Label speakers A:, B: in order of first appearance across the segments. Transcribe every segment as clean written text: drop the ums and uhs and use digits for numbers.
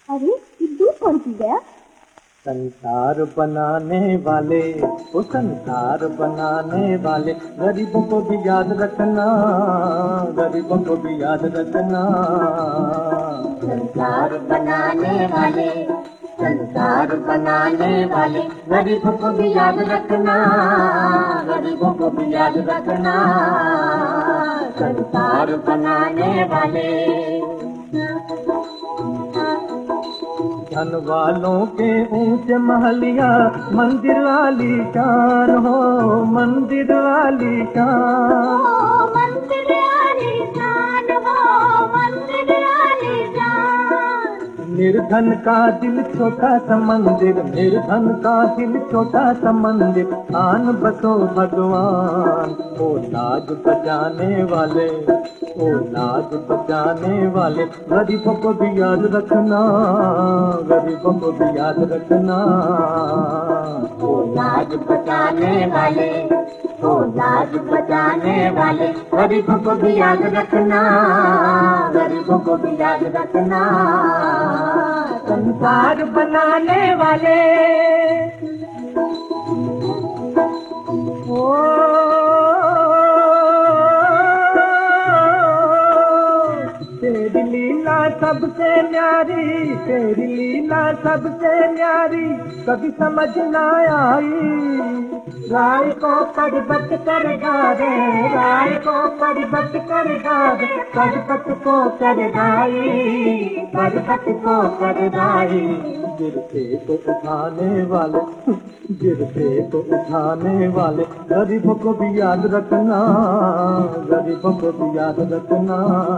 A: अरे ये दूध कौन पी गया?
B: संसार बनाने वाले, वो संसार बनाने वाले, गरीबों को भी याद रखना, गरीबों को भी याद रखना।
A: संसार बनाने वाले, संसार बनाने वाले, गरीबों को भी याद रखना, गरीबों को भी याद रखना। संसार बनाने वाले।
B: धन वालों के ऊंचे महलिया, मंदिर वाली शान हो, मंदिर वाली शान।
A: मंदिर वाली शान हो, मंदिर वाली शान।
B: निर्धन का दिल छोटा सा मंदिर, निर्धन का दिल छोटा सा मंदिर, आन बसो भगवान। ओ लाज बचाने वाले, ओ लाज बचाने वाले, गरीबों को भी याद रखना, गरीबों को भी याद रखना।
A: ओ लाज बचाने वाले, ओ लाज बचाने वाले, गरीबों को भी याद रखना, गरीबों को भी याद रखना।
B: संसार बनाने वाले। ओ तेरी लीला सबसे न्यारी, तेरी लीला सबसे न्यारी, कभी समझ न आई। राय को परिबद्ध कर डाले, राय को परिबद्ध कर डाले, पर्वत को कर दाई, पर्वत को कर दाई। गिरते को उठाने वाले, गिरते को उठाने वाले, गरीबों को भी याद रखना, गरीबों को भी याद रखना।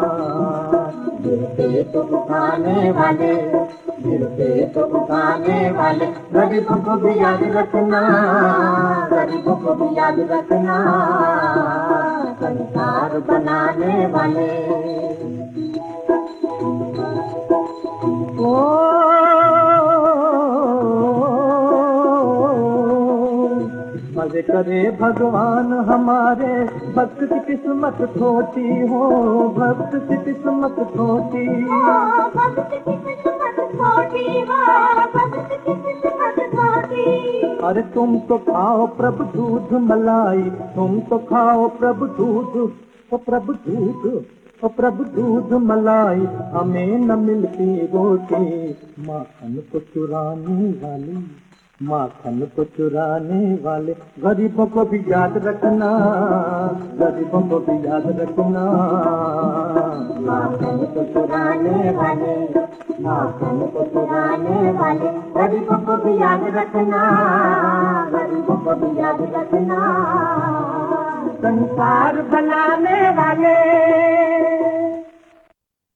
A: गिरते तो उठाने वाले, गिरते तो उठाने वाले, गरीबों को भी याद रखना, गरीबों को भी याद रखना। संसार बनाने वाले।
B: मजे करे भगवान हमारे, भक्त की किस्मत खोटी हो, भक्त की किस्मत खोटी।
A: भक्त की किस्मत खोटी हो, भक्त की किस्मत खोटी।
B: अरे तुम तो खाओ प्रभु दूध मलाई, तुम तो खाओ प्रभु दूध, ओ प्रभु दूध, ओ प्रभु दूध मलाई, हमें न मिलती रोटी। माखन को चुराने वाली, माखन को चुराने वाले, गरीबों को भी याद रखना, गरीबों को भी याद रखना।
A: माखन को चुराने वाले, माखन को चुराने वाले, गरीबों को भी याद रखना, गरीबों को भी याद रखना।
B: संसार बनाने वाले।